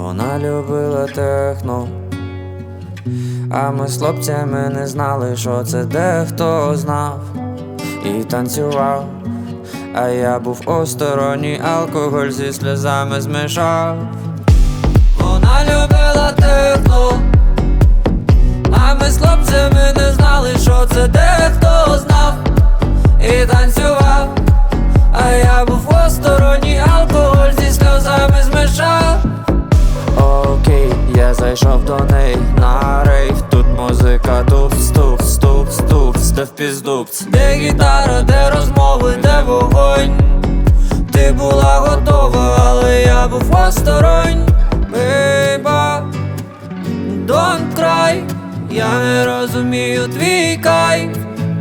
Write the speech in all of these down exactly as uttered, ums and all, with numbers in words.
Вона любила техно, а ми з хлопцями не знали, що це дехто знав і танцював, а я був осторонній, алкоголь зі сльозами змішав. Вона любила техно, а ми з хлопцями не знали, що це дехто знав і танцював, а я був осторонній, алкоголь зі сльозами змішав. Окей, я зайшов до неї на рейв. Тут музика тупс, тупс, тупс, тупс, де впіздупц. Де гітара, де розмови, де вогонь. Ти була готова, але я був осторонь. Бейба, don't cry, я не розумію твій кайф.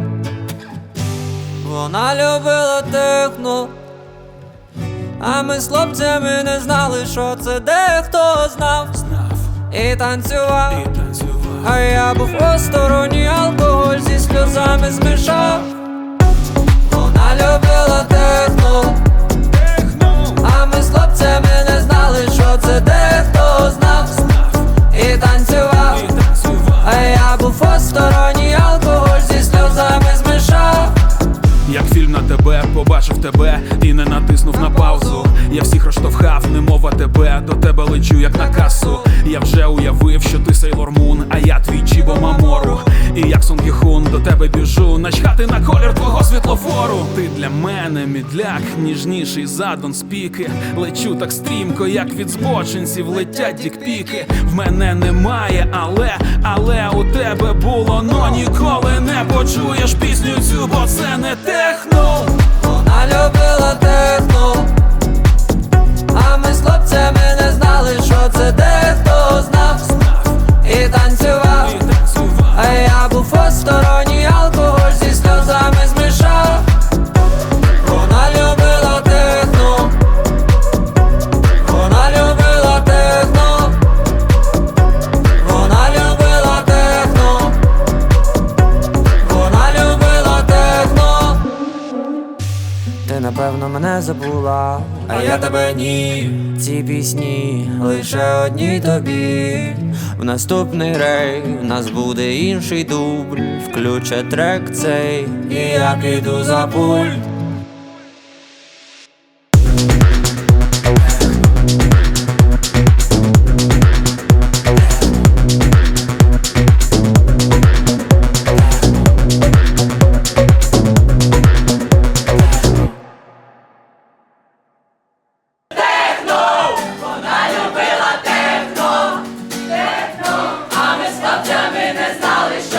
Вона любила техно, а ми з хлопцями не знали, що це дехто знав і танцював, а я був осторонній, алкоголь зі сльозами змішав. Вона любила техно, а ми з хлопцями не знали, що це дехто знав і танцював, а я був осторонній, алкоголь зі сльозами змішав. Як фільм на тебе, побачив тебе і не натиснув на паузу. Я всіх розштовхав, немов тебе, до тебе лечу як на касу. Я вже уявив, що ти Сейлор Мун, а я твій Чібо Мамору. І як Сон Гі Хун до тебе біжу, начхати на колір твого світлофору. Ти для мене мідляк, ніжніший за Донспіки. Лечу так стрімко, як від збочинців летять дікпіки. В мене немає, але, але у тебе було, но ніколи не почуєш пісню цю, бо це не техно. Вона любила техно, а ми з хлопцями не знали, що це дехто знав і танцював, а я був осторонній, алкоголь зі сльозами змішав. Вона любила техно, вона любила техно, вона любила техно, вона любила техно. Ти напевно мене забула, а я тебе ні. Ці пісні лише одні тобі. В наступний рейв в нас буде інший дубль. Включе трек цей, і я піду за пульт.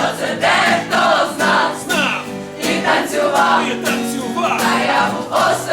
І танцював, А я був осторонь.